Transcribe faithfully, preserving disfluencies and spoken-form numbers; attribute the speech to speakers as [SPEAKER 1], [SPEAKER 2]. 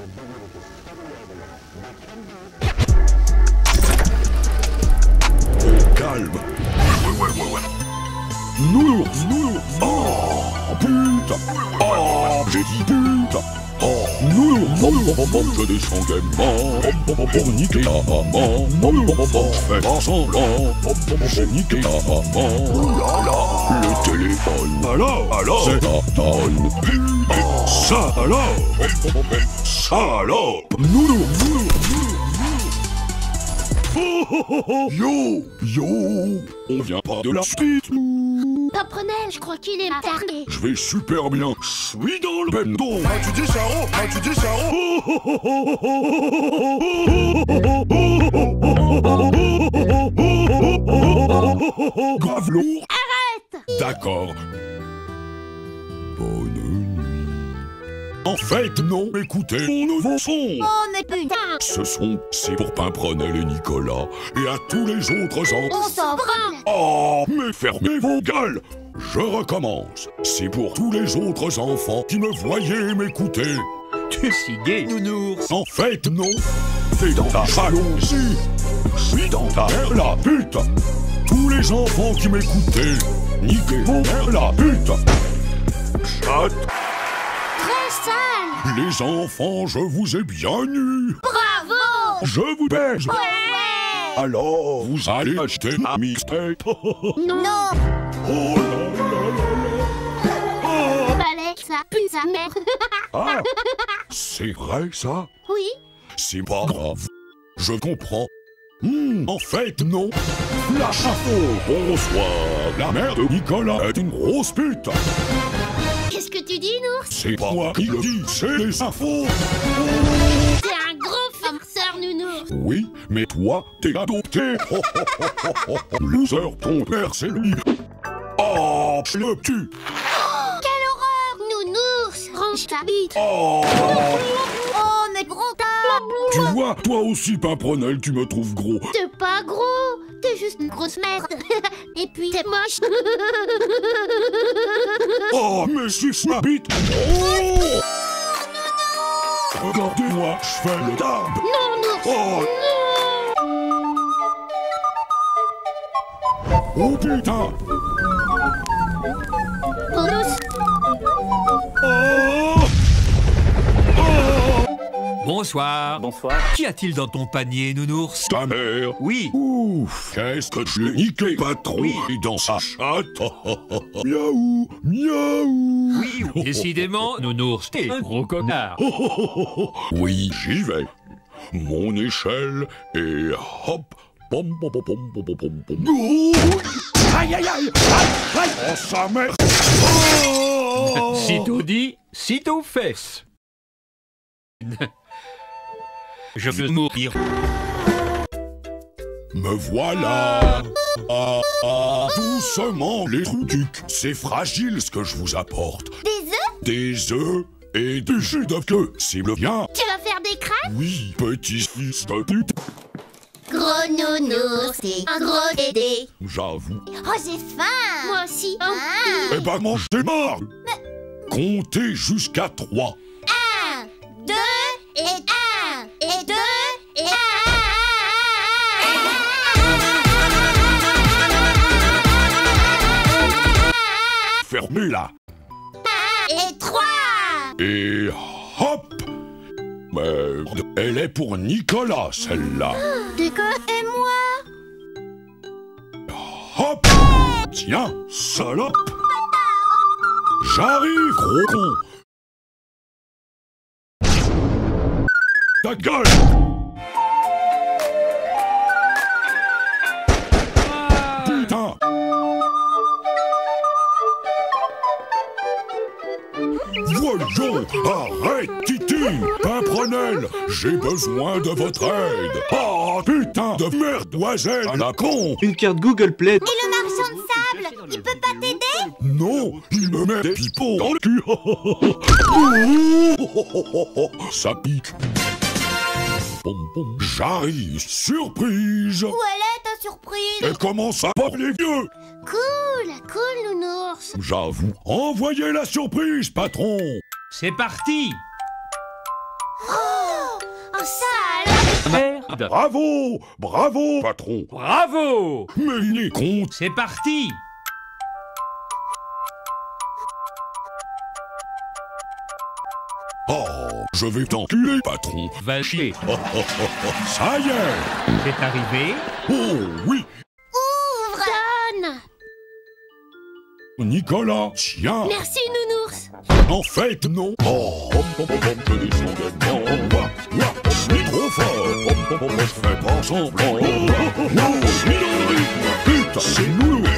[SPEAKER 1] Calme. Ouais, ouais, ouais, ouais. Nounours, nounours. Oh, putain. Oh, j'ai dit putain. Oh, nounours. Bom, bom, bom, bom, je descends gaiement. Bom, bom, bom, pour niquer ta maman. Bom, bom, bom, bom, je fais pas semblant. Bom, bom, bom, j'ai niqué ta maman. Oh là là. Le téléphone. Alors, alors. C'est ta tonne. Oh, ça alors. Bom, bom, bom, bom. Ça alors. Nounours, nounours, nounours. Oh, oh, oh, oh. Yo, yo, on vient pas de la suite.
[SPEAKER 2] Paprenel, je crois qu'il est taré.
[SPEAKER 1] Je vais super bien, je suis dans le bendo.
[SPEAKER 3] Ah, tu dis Charo, ah, tu dis Charo.
[SPEAKER 1] Grave lourd.
[SPEAKER 2] Arrête.
[SPEAKER 1] D'accord. Bonne nuit. En fait, non, écoutez mon nouveau son.
[SPEAKER 2] Oh, mais putain.
[SPEAKER 1] Ce son, c'est pour Pimprenel et Nicolas, et à tous les autres
[SPEAKER 2] On
[SPEAKER 1] enfants.
[SPEAKER 2] s'en branle.
[SPEAKER 1] Oh, mais fermez vos gueules. Je recommence. C'est pour tous les autres enfants qui me voyaient m'écouter.
[SPEAKER 4] Tu es si gay, nounours.
[SPEAKER 1] En fait, non. T'es dans ta jalousie. Je suis dans ta mère la pute. Tous les enfants qui m'écoutaient, niquez mon mère la pute. Chat.
[SPEAKER 2] Très sale.
[SPEAKER 1] Les enfants, je vous ai bien nus.
[SPEAKER 2] Bravo.
[SPEAKER 1] Je vous baise.
[SPEAKER 2] Ouais.
[SPEAKER 1] Alors, vous allez acheter ma mixtape.
[SPEAKER 2] Non. Non.
[SPEAKER 1] Oh là là là là.
[SPEAKER 2] Balai, ça pue sa mère.
[SPEAKER 1] Ah, c'est vrai ça?
[SPEAKER 2] Oui.
[SPEAKER 1] C'est pas grave. Je comprends. Hmm, en fait, non. La chapeau. Bonsoir. La mère de Nicolas est une grosse pute.
[SPEAKER 2] Qu'est-ce que tu dis, Nours?
[SPEAKER 1] C'est pas moi qui le dis, c'est les infos.
[SPEAKER 2] T'es un gros farceur, Nounours.
[SPEAKER 1] Oui, mais toi, t'es adopté. Oh, oh, oh, oh, oh, oh. Loser, ton père, c'est lui. Oh, je le tue.
[SPEAKER 2] Oh, quelle horreur, Nounours. Range ta bite.
[SPEAKER 1] Oh.
[SPEAKER 2] Oh, mais gros tas.
[SPEAKER 1] Tu vois, toi aussi, Pimprenel, tu me trouves gros.
[SPEAKER 2] T'es pas gros. T'es juste une grosse merde. Et puis, t'es moche.
[SPEAKER 1] Oh, mais suce ma bite. Oh. Regardez-moi, je fais le dab.
[SPEAKER 2] Non, Nours.
[SPEAKER 1] Oh. Oh putain.
[SPEAKER 2] Nours.
[SPEAKER 1] Oh. Oh.
[SPEAKER 4] Bonsoir.
[SPEAKER 5] Bonsoir.
[SPEAKER 4] Qu'y a-t-il dans ton panier, nounours?
[SPEAKER 1] Ta mère.
[SPEAKER 4] Oui.
[SPEAKER 1] Ouf, qu'est-ce que je l'ai niqué, patron.
[SPEAKER 4] Oui.
[SPEAKER 1] Et dans sa chatte. Miaou, miaou.
[SPEAKER 4] Oui, décidément, nounours, t'es un gros connard.
[SPEAKER 1] Oui, j'y vais. Mon échelle et hop. Pom pom pom pom pom pom pom pom. Aïe aïe aïe. Aïe aïe. Oh sa mère. Oh.
[SPEAKER 4] Sitôt dit, sitôt fesses. Je veux mourir.
[SPEAKER 1] Me voilà. Ah, ah, doucement les trucs. C'est fragile ce que je vous apporte.
[SPEAKER 2] Des œufs?
[SPEAKER 1] Des œufs et du jus de queue. Cible bien.
[SPEAKER 2] Tu vas faire des crêpes?
[SPEAKER 1] Oui, petit fils de pute.
[SPEAKER 2] Gros Nounours, c'est un gros dédé.
[SPEAKER 1] J'avoue.
[SPEAKER 2] Oh, j'ai faim. Moi aussi. Ah.
[SPEAKER 1] Eh ben, mange tes morts. Comptez jusqu'à trois.
[SPEAKER 2] Un, deux, et un, et deux, et un.
[SPEAKER 1] Fermez-la.
[SPEAKER 2] Et trois.
[SPEAKER 1] Et hop. Merde, elle est pour Nicolas, celle-là.
[SPEAKER 2] D'accord. Et moi?
[SPEAKER 1] Hop. Tiens, salope. J'arrive, gros con. Ta gueule. Putain. Voyons, arrête, Titi. Pimprenel, j'ai besoin de votre aide. Oh, putain de merdoiselle à la con.
[SPEAKER 5] Une carte Google Play.
[SPEAKER 2] Et le marchand de sable, il peut pas t'aider?
[SPEAKER 1] Non, il me met des pipeaux dans le cul. Ça pique. J'arrive, surprise.
[SPEAKER 2] Où elle est ta surprise?
[SPEAKER 1] Elle commence à parler vieux.
[SPEAKER 2] Cool, cool, Nounours.
[SPEAKER 1] J'avoue. Envoyez la surprise, patron.
[SPEAKER 4] C'est parti.
[SPEAKER 2] Oh, sale.
[SPEAKER 4] Merde.
[SPEAKER 1] Bravo, bravo, patron.
[SPEAKER 4] Bravo.
[SPEAKER 1] Mais il est con.
[SPEAKER 4] C'est parti.
[SPEAKER 1] Oh, je vais t'enculer, patron.
[SPEAKER 4] Va chier.
[SPEAKER 1] Oh, oh, oh, oh, ça y est.
[SPEAKER 4] C'est arrivé.
[SPEAKER 1] Oh, oui.
[SPEAKER 2] Ouvre. Donne.
[SPEAKER 1] Nicolas, tiens.
[SPEAKER 2] Merci, nounours.
[SPEAKER 1] En fait, non. Oh, hop, hop, hop, hop, je descends dedans. Ouah, ouah, je suis trop fort. Hop, hop, hop, hop, fais pas semblant. Oh, oh, oh, je suis dans le rythme. Putain, c'est nous.